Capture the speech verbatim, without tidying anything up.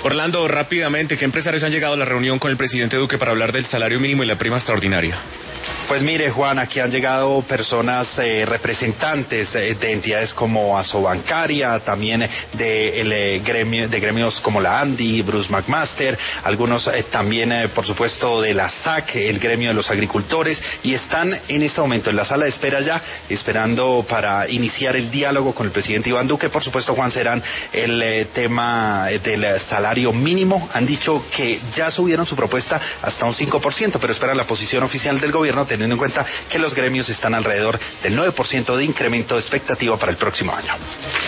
Orlando, rápidamente, ¿qué empresarios han llegado a la reunión con el presidente Duque para hablar del salario mínimo y la prima extraordinaria? Pues mire, Juan, aquí han llegado personas eh, representantes eh, de entidades como Asobancaria, también de, el, eh, gremio, de gremios como la ANDI, Bruce McMaster, algunos eh, también, eh, por supuesto, de la S A C, el gremio de los agricultores, y están en este momento en la sala de espera ya, esperando para iniciar el diálogo con el presidente Iván Duque. Por supuesto, Juan, serán el eh, tema del salario mínimo. Han dicho que ya subieron su propuesta hasta un cinco por ciento, pero esperan la posición oficial del gobierno, teniendo en cuenta que los gremios están alrededor del nueve por ciento de incremento de expectativa para el próximo año.